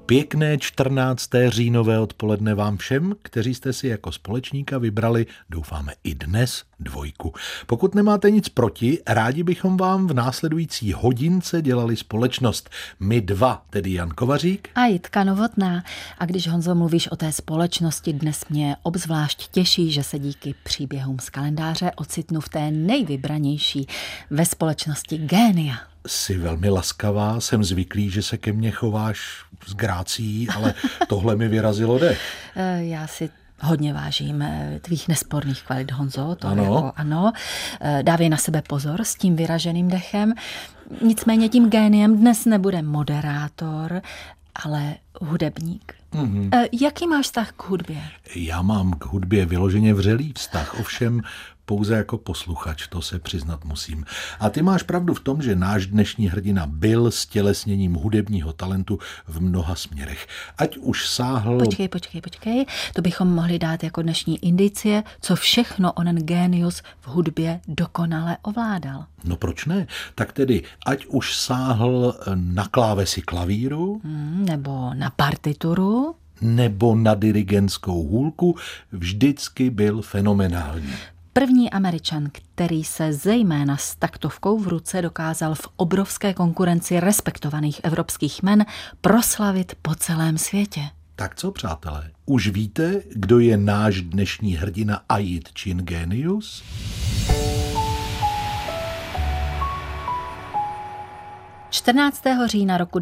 Pěkné 14. říjnové odpoledne vám všem, kteří jste si jako společníka vybrali, doufáme i dnes, dvojku. Pokud nemáte nic proti, rádi bychom vám v následující hodince dělali společnost. My dva, tedy Jan Kovařík a Jitka Novotná. A když, Honzo, mluvíš o té společnosti, dnes mě obzvlášť těší, že se díky příběhům z kalendáře ocitnu v té nejvybranější, ve společnosti génia. Jsi velmi laskavá, jsem zvyklý, že se ke mně chováš s grácií, ale tohle mi vyrazilo dech. Já si hodně vážím tvých nesporných kvalit, Honzo, to ano. Jako ano. Dávej na sebe pozor s tím vyraženým dechem. Nicméně tím géniem dnes nebude moderátor, ale hudebník. Mm-hmm. Jaký máš vztah k hudbě? Já mám k hudbě vyloženě vřelý vztah, ovšem pouze jako posluchač, to se přiznat musím. A ty máš pravdu v tom, že náš dnešní hrdina byl stělesněním hudebního talentu v mnoha směrech. Ať už sáhl... Počkej. To bychom mohli dát jako dnešní indicie, co všechno onen génius v hudbě dokonale ovládal. No proč ne? Tak tedy, ať už sáhl na klávesi klavíru... Nebo na partituru... nebo na dirigentskou hůlku, vždycky byl fenomenální. První Američan, který se zejména s taktovkou v ruce dokázal v obrovské konkurenci respektovaných evropských jmen proslavit po celém světě. Tak co, přátelé? Už víte, kdo je náš dnešní hrdina a Jitčin génius? října roku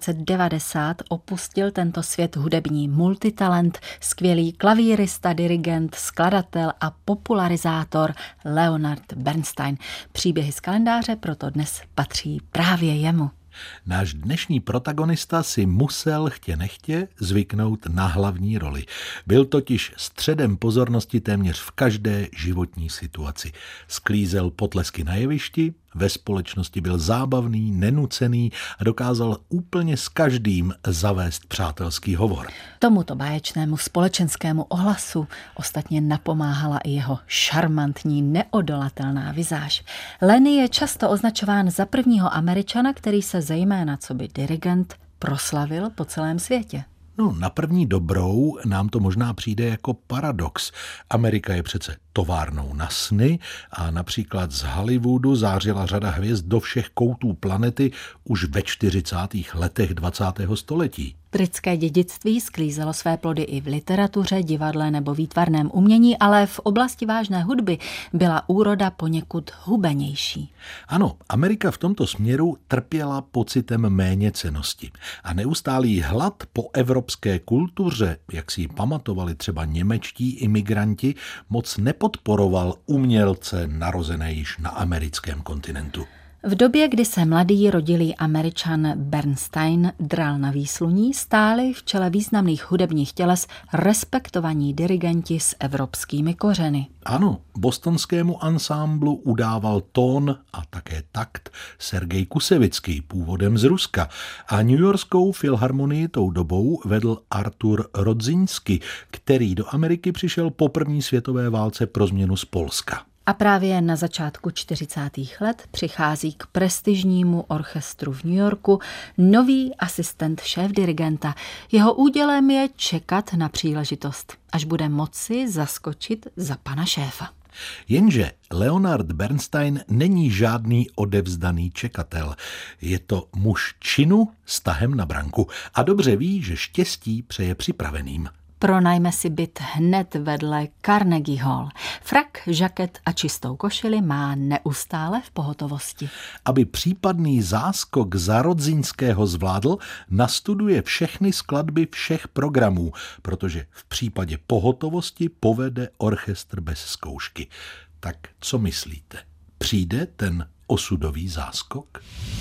1990 opustil tento svět hudební multitalent, skvělý klavírista, dirigent, skladatel a popularizátor Leonard Bernstein. Příběhy z kalendáře proto dnes patří právě jemu. Náš dnešní protagonista si musel chtě nechtě zvyknout na hlavní roli. Byl totiž středem pozornosti téměř v každé životní situaci. Sklízel potlesky na jevišti, ve společnosti byl zábavný, nenucený a dokázal úplně s každým zavést přátelský hovor. Tomuto báječnému společenskému ohlasu ostatně napomáhala i jeho šarmantní, neodolatelná vizáž. Lenny je často označován za prvního Američana, který se zejména coby dirigent proslavil po celém světě. No, na první dobrou nám to možná přijde jako paradox. Amerika je přece továrnou na sny a například z Hollywoodu zářila řada hvězd do všech koutů planety už ve 40. letech 20. století. Britské dědictví sklízelo své plody i v literatuře, divadle nebo výtvarném umění, ale v oblasti vážné hudby byla úroda poněkud hubenější. Ano, Amerika v tomto směru trpěla pocitem méněcennosti a neustálý hlad po evropské kultuře, jak si ji pamatovali třeba němečtí imigranti, moc nepodporoval umělce narozené již na americkém kontinentu. V době, kdy se mladý rodilý Američan Bernstein dral na výsluní, stáli v čele významných hudebních těles respektovaní dirigenti s evropskými kořeny. Ano, bostonskému ansámblu udával tón a také takt Sergej Kusevický, původem z Ruska, a newyorskou filharmonii tou dobou vedl Artur Rodzinski, který do Ameriky přišel po první světové válce pro změnu z Polska. A právě na začátku 40. let přichází k prestižnímu orchestru v New Yorku nový asistent šéfdirigenta. Jeho údělem je čekat na příležitost, až bude moci zaskočit za pana šéfa. Jenže Leonard Bernstein není žádný odevzdaný čekatel. Je to muž činu s tahem na branku a dobře ví, že štěstí přeje připraveným. Pronajme si byt hned vedle Carnegie Hall. Frak, žaket a čistou košili má neustále v pohotovosti. Aby případný záskok za Rodzinského zvládl, nastuduje všechny skladby všech programů, protože v případě pohotovosti povede orchestr bez zkoušky. Tak co myslíte? Přijde ten osudový záskok?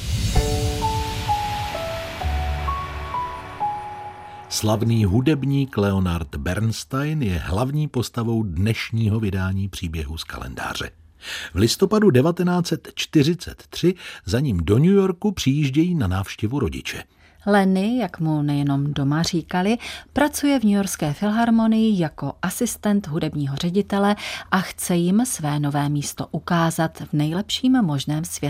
Slavný hudebník Leonard Bernstein je hlavní postavou dnešního vydání příběhů z kalendáře. V listopadu 1943 za ním do New Yorku přijíždějí na návštěvu rodiče. Lenny, jak mu nejenom doma říkali, pracuje v newyorské filharmonii jako asistent hudebního ředitele a chce jim své nové místo ukázat v nejlepším možném světle.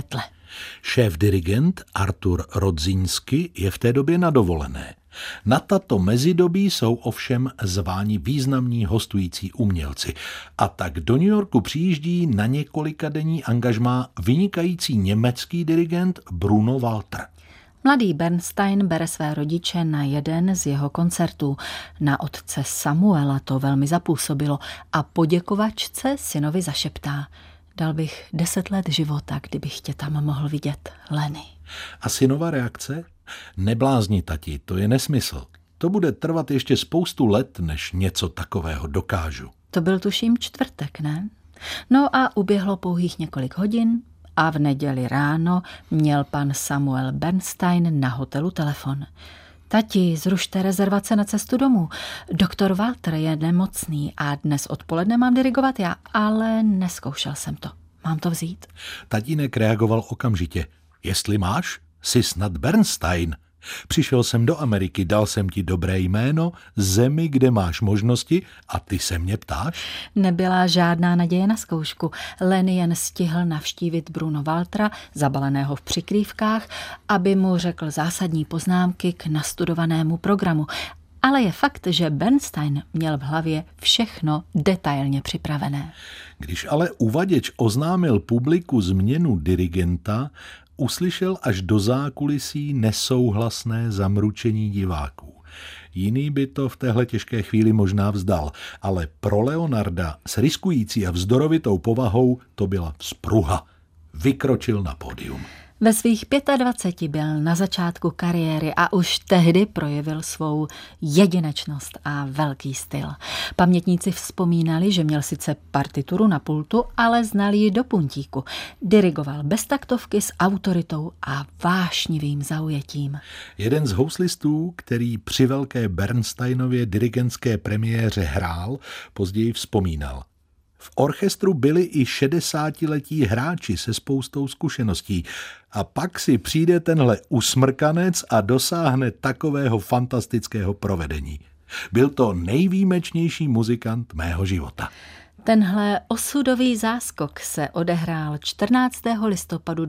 Šéf-dirigent Artur Rodzinski je v té době na dovolené. Na tato mezidobí jsou ovšem zváni významní hostující umělci a tak do New Yorku přijíždí na několikadenní angažmá vynikající německý dirigent Bruno Walter. Mladý Bernstein bere své rodiče na jeden z jeho koncertů. Na otce Samuela to velmi zapůsobilo a po děkovačce synovi zašeptá: dal bych 10 let života, kdybych tě tam mohl vidět, Lenny. A synova reakce? Neblázni, tati, to je nesmysl. To bude trvat ještě spoustu let, než něco takového dokážu. To byl tuším čtvrtek, ne? No a uběhlo pouhých několik hodin a v neděli ráno měl pan Samuel Bernstein na hotelu telefon. Tati, zrušte rezervace na cestu domů. Doktor Walter je nemocný a dnes odpoledne mám dirigovat já, ale neskoušel jsem to. Mám to vzít? Tatínek reagoval okamžitě. Jestli máš, jsi snad Bernstein. Přišel jsem do Ameriky, dal jsem ti dobré jméno, zemi, kde máš možnosti a ty se mě ptáš? Nebyla žádná naděje na zkoušku. Lenny jen stihl navštívit Bruno Waltera, zabaleného v přikrývkách, aby mu řekl zásadní poznámky k nastudovanému programu. Ale je fakt, že Bernstein měl v hlavě všechno detailně připravené. Když ale uvaděč oznámil publiku změnu dirigenta, uslyšel až do zákulisí nesouhlasné zamručení diváků. Jiný by to v téhle těžké chvíli možná vzdal, ale pro Leonarda s riskující a vzdorovitou povahou to byla vzpruha. Vykročil na pódium. Ve svých 25 byl na začátku kariéry a už tehdy projevil svou jedinečnost a velký styl. Pamětníci vzpomínali, že měl sice partituru na pultu, ale znal ji do puntíku. Dirigoval bez taktovky s autoritou a vášnivým zaujetím. Jeden z houslistů, který při velké Bernsteinově dirigentské premiéře hrál, později vzpomínal: v orchestru byli i 60letí hráči se spoustou zkušeností a pak si přijde tenhle usmrkanec a dosáhne takového fantastického provedení. Byl to nejvýjimečnější muzikant mého života. Tenhle osudový záskok se odehrál 14. listopadu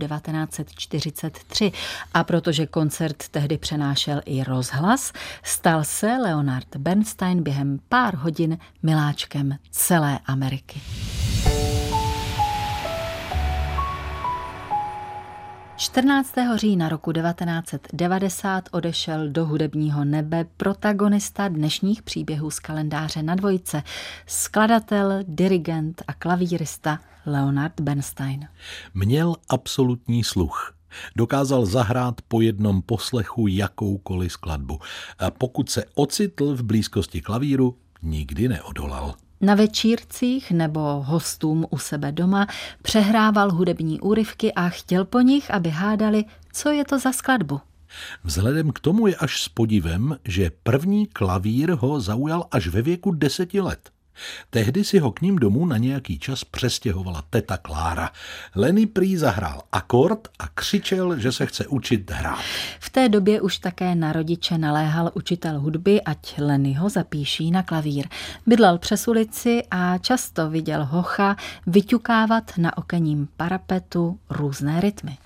1943 a protože koncert tehdy přenášel i rozhlas, stal se Leonard Bernstein během pár hodin miláčkem celé Ameriky. 14. října roku 1990 odešel do hudebního nebe protagonista dnešních příběhů z kalendáře na dvojce, skladatel, dirigent a klavírista Leonard Bernstein. Měl absolutní sluch. Dokázal zahrát po jednom poslechu jakoukoliv skladbu. A pokud se ocitl v blízkosti klavíru, nikdy neodolal. Na večírcích nebo hostům u sebe doma přehrával hudební úryvky a chtěl po nich, aby hádali, co je to za skladbu. Vzhledem k tomu je až s podivem, že první klavír ho zaujal až ve věku 10 let. Tehdy si ho k ním domů na nějaký čas přestěhovala teta Klára. Lenny prý zahrál akord a křičel, že se chce učit hrát. V té době už také na rodiče naléhal učitel hudby, ať Lennyho zapíší na klavír. Bydlel přes ulici a často viděl hocha vyťukávat na okenním parapetu různé rytmy.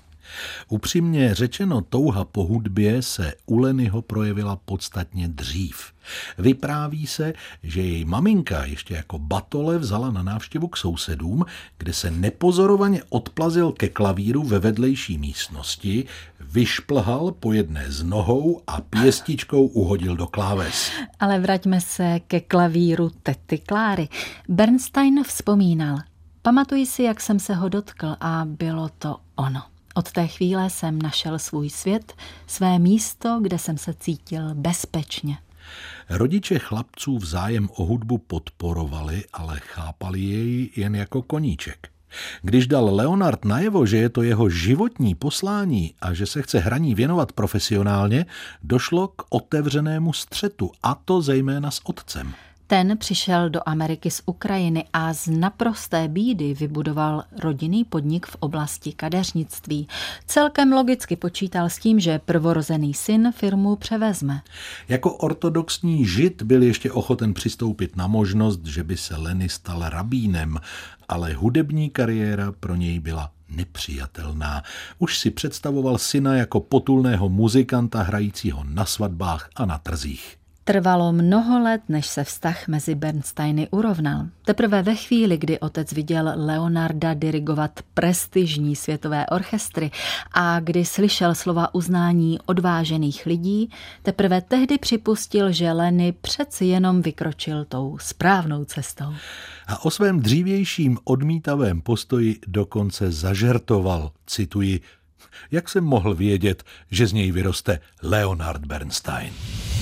Upřímně řečeno, touha po hudbě se u Lennyho projevila podstatně dřív. Vypráví se, že její maminka ještě jako batole vzala na návštěvu k sousedům, kde se nepozorovaně odplazil ke klavíru ve vedlejší místnosti, vyšplhal po jedné z nohou a pěstičkou uhodil do kláves. Ale vraťme se ke klavíru tety Kláry. Bernstein vzpomínal: pamatuji si, jak jsem se ho dotkl a bylo to ono. Od té chvíle jsem našel svůj svět, své místo, kde jsem se cítil bezpečně. Rodiče chlapců vzájem o hudbu podporovali, ale chápali jej jen jako koníček. Když dal Leonard najevo, že je to jeho životní poslání a že se chce hraní věnovat profesionálně, došlo k otevřenému střetu, a to zejména s otcem. Ten přišel do Ameriky z Ukrajiny a z naprosté bídy vybudoval rodinný podnik v oblasti kadeřnictví. Celkem logicky počítal s tím, že prvorozený syn firmu převezme. Jako ortodoxní žid byl ještě ochoten přistoupit na možnost, že by se Lenny stal rabínem, ale hudební kariéra pro něj byla nepřijatelná. Už si představoval syna jako potulného muzikanta hrajícího na svatbách a na trzích. Trvalo mnoho let, než se vztah mezi Bernsteiny urovnal. Teprve ve chvíli, kdy otec viděl Leonarda dirigovat prestižní světové orchestry a kdy slyšel slova uznání odvážených lidí, teprve tehdy připustil, že Lenny přeci jenom vykročil tou správnou cestou. A o svém dřívějším odmítavém postoji dokonce zažertoval, cituji, jak jsem mohl vědět, že z něj vyroste Leonard Bernstein.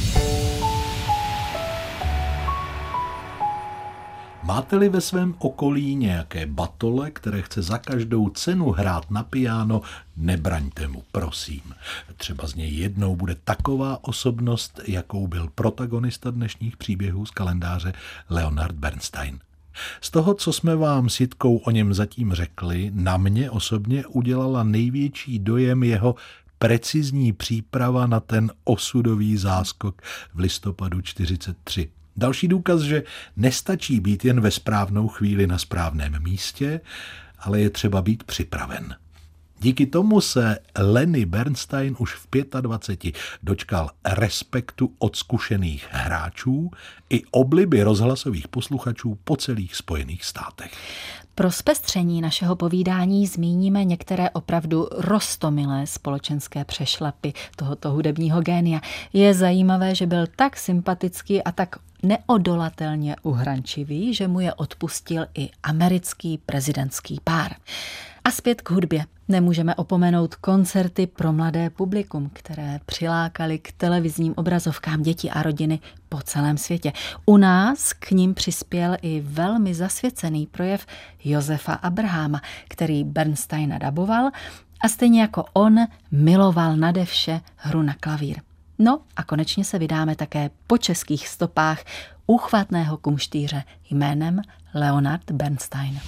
Máte-li ve svém okolí nějaké batole, které chce za každou cenu hrát na piano, nebraňte mu, prosím. Třeba z něj jednou bude taková osobnost, jakou byl protagonista dnešních příběhů z kalendáře Leonard Bernstein. Z toho, co jsme vám s Jitkou o něm zatím řekli, na mě osobně udělala největší dojem jeho precizní příprava na ten osudový záskok v listopadu 1943. Další důkaz, že nestačí být jen ve správnou chvíli na správném místě, ale je třeba být připraven. Díky tomu se Lenny Bernstein už v 25 dočkal respektu od zkušených hráčů i obliby rozhlasových posluchačů po celých Spojených státech. Pro zpestření našeho povídání zmíníme některé opravdu roztomilé společenské přešlapy tohoto hudebního génia. Je zajímavé, že byl tak sympatický a tak neodolatelně uhrančivý, že mu je odpustil i americký prezidentský pár. A zpět k hudbě. Nemůžeme opomenout koncerty pro mladé publikum, které přilákaly k televizním obrazovkám děti a rodiny po celém světě. U nás k ním přispěl i velmi zasvěcený projev Josefa Abrahama, který Bernsteina daboval a stejně jako on miloval nade vše hru na klavír. No a konečně se vydáme také po českých stopách úchvatného kumštýře jménem Leonard Bernstein.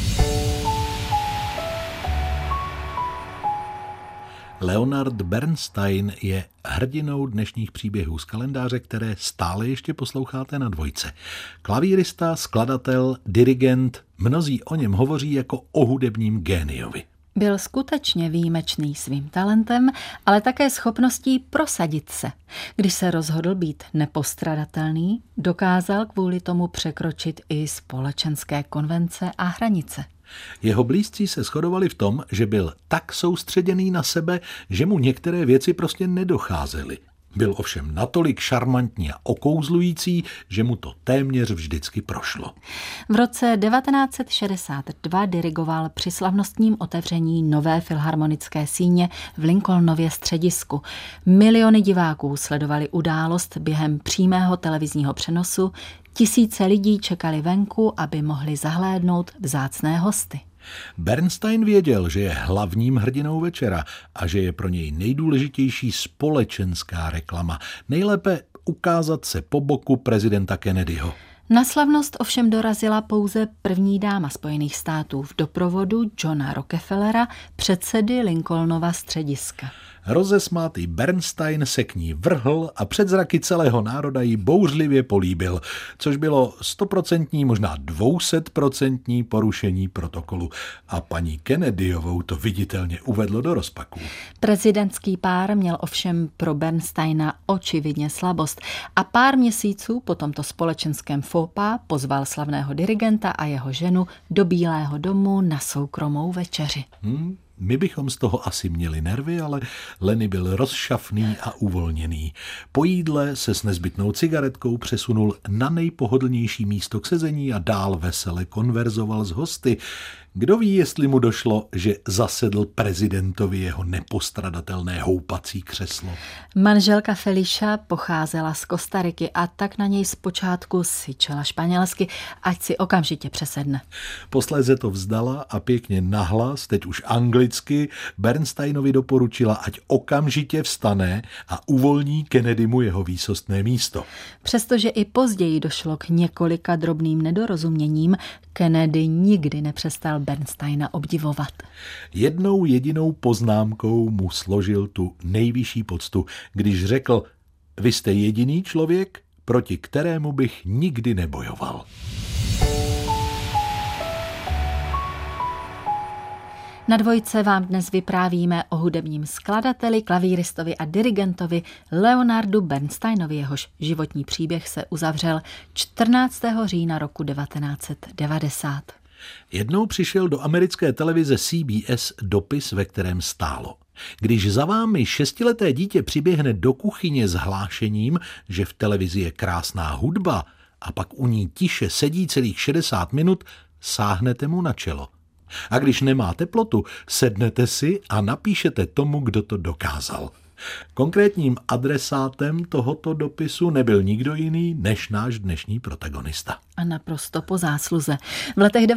Leonard Bernstein je hrdinou dnešních příběhů z kalendáře, které stále ještě posloucháte na Dvojce. Klavírista, skladatel, dirigent, mnozí o něm hovoří jako o hudebním géniovi. Byl skutečně výjimečný svým talentem, ale také schopností prosadit se. Když se rozhodl být nepostradatelný, dokázal kvůli tomu překročit i společenské konvence a hranice. Jeho blízcí se shodovali v tom, že byl tak soustředěný na sebe, že mu některé věci prostě nedocházely. Byl ovšem natolik šarmantní a okouzlující, že mu to téměř vždycky prošlo. V roce 1962 dirigoval při slavnostním otevření nové filharmonické síně v Lincolnově středisku. Miliony diváků sledovali událost během přímého televizního přenosu, tisíce lidí čekali venku, aby mohli zahlédnout vzácné hosty. Bernstein věděl, že je hlavním hrdinou večera a že je pro něj nejdůležitější společenská reklama. Nejlépe ukázat se po boku prezidenta Kennedyho. Na slavnost ovšem dorazila pouze první dáma Spojených států v doprovodu Johna Rockefellera, předsedy Lincolnova střediska. Rozesmátý Bernstein se k ní vrhl a před zraky celého národa ji bouřlivě políbil, což bylo 100%, možná 200% porušení protokolu. A paní Kennedyovou to viditelně uvedlo do rozpaků. Prezidentský pár měl ovšem pro Bernsteina očividně slabost a pár měsíců po tomto společenském faux pas pozval slavného dirigenta a jeho ženu do Bílého domu na soukromou večeři. My bychom z toho asi měli nervy, ale Lenny byl rozšafný a uvolněný. Po jídle se s nezbytnou cigaretkou přesunul na nejpohodlnější místo k sezení a dál vesele konverzoval s hosty. Kdo ví, jestli mu došlo, že zasedl prezidentovi jeho nepostradatelné houpací křeslo. Manželka Felicia pocházela z Kostariky a tak na něj zpočátku syčela španělsky, ať si okamžitě přesedne. Posléze to vzdala a pěkně nahlas, teď už anglicky, Bernsteinovi doporučila, ať okamžitě vstane a uvolní Kennedymu jeho výsostné místo. Přestože i později došlo k několika drobným nedorozuměním, Kennedy nikdy nepřestal Bernsteina obdivovat. Jednou jedinou poznámkou mu složil tu nejvyšší poctu, když řekl: vy jste jediný člověk, proti kterému bych nikdy nebojoval. Na Dvojce vám dnes vyprávíme o hudebním skladateli, klavíristovi a dirigentovi Leonardu Bernsteinovi, jehož životní příběh se uzavřel 14. října roku 1990. Jednou přišel do americké televize CBS dopis, ve kterém stálo: když za vámi 6leté dítě přiběhne do kuchyně s hlášením, že v televizi je krásná hudba a pak u ní tiše sedí celých 60 minut, sáhnete mu na čelo. A když nemá teplotu, sednete si a napíšete tomu, kdo to dokázal. Konkrétním adresátem tohoto dopisu nebyl nikdo jiný než náš dnešní protagonista. A naprosto po zásluze. V letech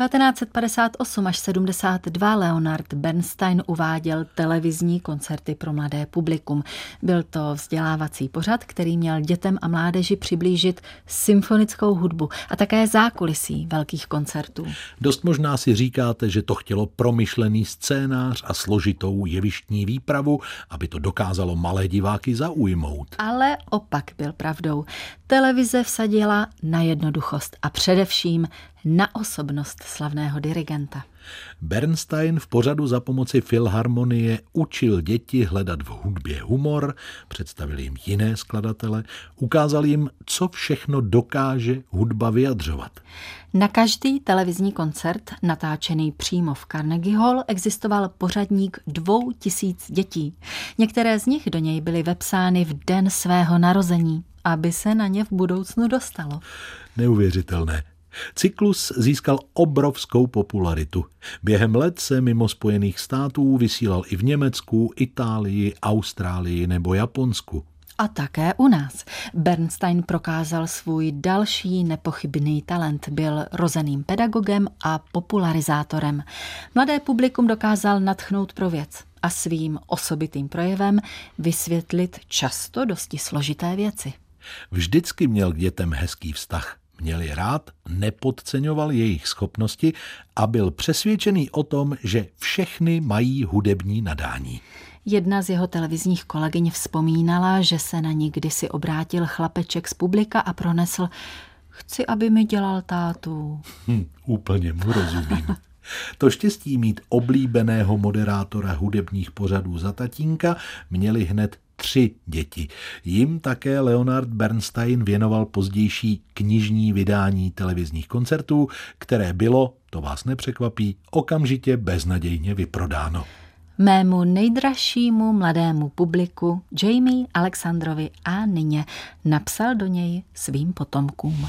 1958 až 72 Leonard Bernstein uváděl televizní koncerty pro mladé publikum. Byl to vzdělávací pořad, který měl dětem a mládeži přiblížit symfonickou hudbu a také zákulisí velkých koncertů. Dost možná si říkáte, že to chtělo promyšlený scénář a složitou jevištní výpravu, aby to dokázalo malé diváky zaujmout. Ale opak byl pravdou. Televize vsadila na jednoduchost a především na osobnost slavného dirigenta. Bernstein v pořadu za pomoci Filharmonie učil děti hledat v hudbě humor, představil jim jiné skladatele, ukázal jim, co všechno dokáže hudba vyjadřovat. Na každý televizní koncert, natáčený přímo v Carnegie Hall, existoval pořadník 2000 dětí. Některé z nich do něj byly vepsány v den svého narození, aby se na ně v budoucnu dostalo. Neuvěřitelné. Cyklus získal obrovskou popularitu. Během let se mimo Spojených států vysílal i v Německu, Itálii, Austrálii nebo Japonsku. A také u nás. Bernstein prokázal svůj další nepochybný talent. Byl rozeným pedagogem a popularizátorem. Mladé publikum dokázal nadchnout pro věc a svým osobitým projevem vysvětlit často dosti složité věci. Vždycky měl k dětem hezký vztah. Měl je rád, nepodceňoval jejich schopnosti a byl přesvědčený o tom, že všechny mají hudební nadání. Jedna z jeho televizních kolegyň vzpomínala, že se na ní kdysi obrátil chlapeček z publika a pronesl: chci, aby mi dělal tátu. Úplně mu rozumím. To štěstí mít oblíbeného moderátora hudebních pořadů za tatínka měli hned 3 děti. Jim také Leonard Bernstein věnoval pozdější knižní vydání televizních koncertů, které bylo, to vás nepřekvapí, okamžitě beznadějně vyprodáno. Mému nejdražšímu mladému publiku, Jamie Alexandrovi a Nině, napsal do něj svým potomkům.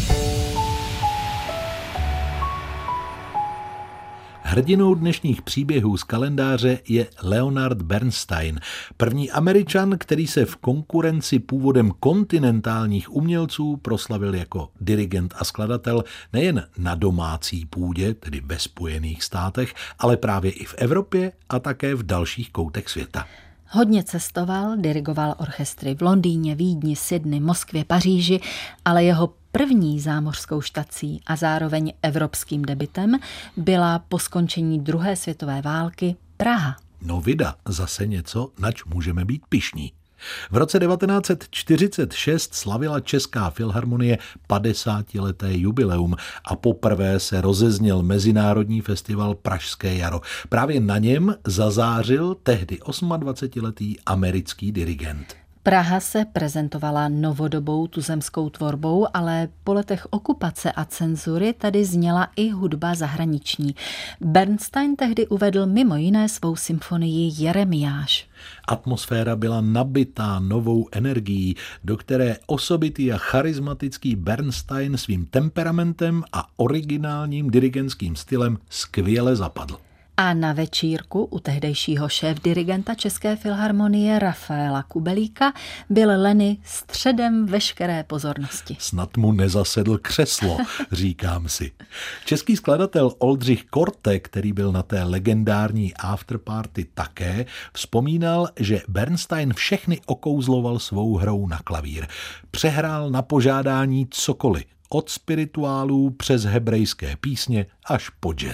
Hrdinou dnešních příběhů z kalendáře je Leonard Bernstein, první Američan, který se v konkurenci původem kontinentálních umělců proslavil jako dirigent a skladatel nejen na domácí půdě, tedy ve Spojených státech, ale právě i v Evropě a také v dalších koutech světa. Hodně cestoval, dirigoval orchestry v Londýně, Vídni, Sydney, Moskvě, Paříži, ale jeho první zámořskou štací a zároveň evropským debutem byla po skončení druhé světové války Praha. No vida, zase něco, nač můžeme být pyšní. V roce 1946 slavila Česká filharmonie 50leté jubileum a poprvé se rozezněl mezinárodní festival Pražské jaro. Právě na něm zazářil tehdy 28letý americký dirigent. Praha se prezentovala novodobou tuzemskou tvorbou, ale po letech okupace a cenzury tady zněla i hudba zahraniční. Bernstein tehdy uvedl mimo jiné svou symfonii Jeremiáš. Atmosféra byla nabitá novou energií, do které osobitý a charismatický Bernstein svým temperamentem a originálním dirigentským stylem skvěle zapadl. A na večírku u tehdejšího šéfdirigenta České filharmonie Rafaela Kubelíka byl Lenny středem veškeré pozornosti. Snad mu nezasedl křeslo, říkám si. Český skladatel Oldřich Korte, který byl na té legendární afterparty také, vzpomínal, že Bernstein všechny okouzloval svou hrou na klavír. Přehrál na požádání cokoliv, od spirituálů přes hebrejské písně až po jazz.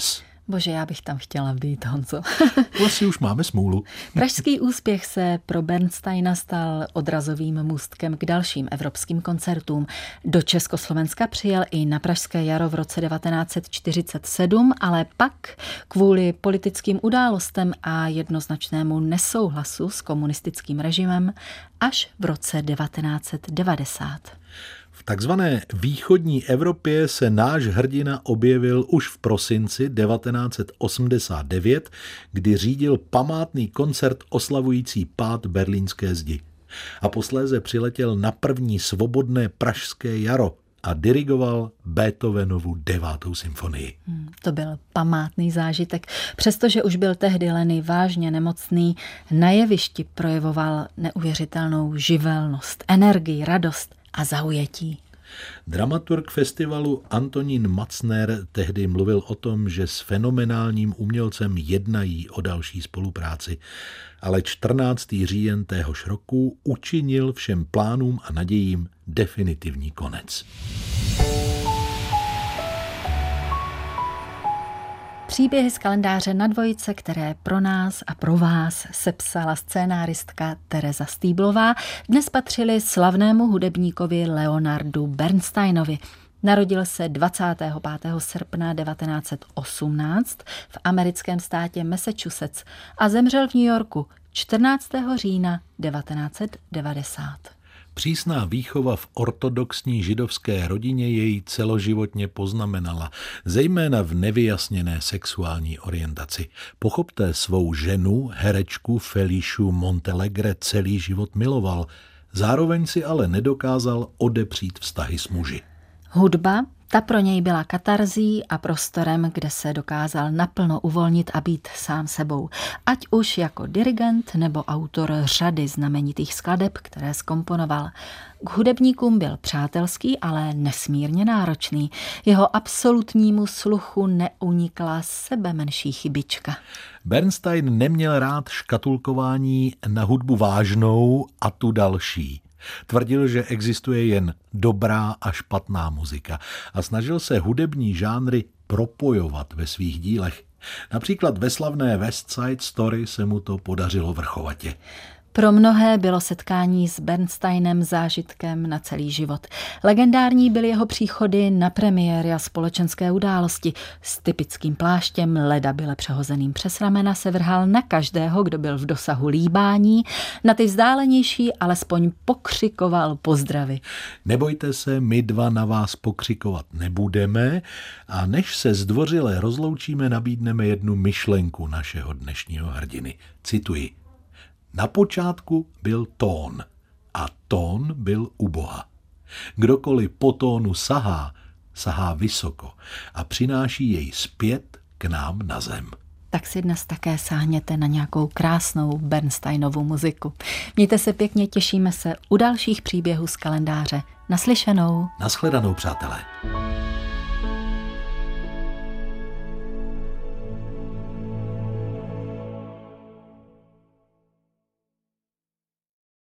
Bože, já bych tam chtěla být, Honzo. Vlastně už máme smůlu. Pražský úspěch se pro Bernsteina stal odrazovým můstkem k dalším evropským koncertům. Do Československa přijel i na Pražské jaro v roce 1947, ale pak kvůli politickým událostem a jednoznačnému nesouhlasu s komunistickým režimem až v roce 1990. V takzvané východní Evropě se náš hrdina objevil už v prosinci 1989, kdy řídil památný koncert oslavující pád berlínské zdi. A posléze přiletěl na první svobodné pražské jaro a dirigoval Beethovenovu 9. symfonii. To byl památný zážitek. Přestože už byl tehdy Lenny vážně nemocný, na jevišti projevoval neuvěřitelnou živelnost, energii, radost a zaujetí. Dramaturg festivalu Antonín Macner tehdy mluvil o tom, že s fenomenálním umělcem jednají o další spolupráci, ale 14. říjen téhož roku učinil všem plánům a nadějím definitivní konec. Příběhy z kalendáře na dvojice, které pro nás a pro vás sepsala scénáristka Tereza Stýblová, dnes patřily slavnému hudebníkovi Leonardu Bernsteinovi. Narodil se 25. srpna 1918 v americkém státě Massachusetts a zemřel v New Yorku 14. října 1990. Přísná výchova v ortodoxní židovské rodině jej celoživotně poznamenala, zejména v nevyjasněné sexuální orientaci. Pochopte, svou ženu, herečku Felišu Montelegre celý život miloval, zároveň si ale nedokázal odepřít vztahy s muži. Hudba, ta pro něj byla katarzí a prostorem, kde se dokázal naplno uvolnit a být sám sebou. Ať už jako dirigent nebo autor řady znamenitých skladeb, které zkomponoval. K hudebníkům byl přátelský, ale nesmírně náročný. Jeho absolutnímu sluchu neunikla sebe menší chybička. Bernstein neměl rád škatulkování na hudbu vážnou a tu další. Tvrdil, že existuje jen dobrá a špatná muzika a snažil se hudební žánry propojovat ve svých dílech. Například ve slavné West Side Story se mu to podařilo vrchovatě. Pro mnohé bylo setkání s Bernsteinem zážitkem na celý život. Legendární byly jeho příchody na premiéry a společenské události. S typickým pláštěm leda byle přehozeným přes ramena se vrhal na každého, kdo byl v dosahu líbání, na ty vzdálenější alespoň pokřikoval pozdravy. Nebojte se, my dva na vás pokřikovat nebudeme a než se zdvořile rozloučíme, nabídneme jednu myšlenku našeho dnešního hrdiny. Cituji. Na počátku byl tón a tón byl u Boha. Kdokoliv po tónu sahá vysoko a přináší jej zpět k nám na zem. Tak si dnes také sáhněte na nějakou krásnou Bernsteinovu muziku. Mějte se pěkně, těšíme se u dalších příběhů z kalendáře. Naslyšenou. Nashledanou, přátelé.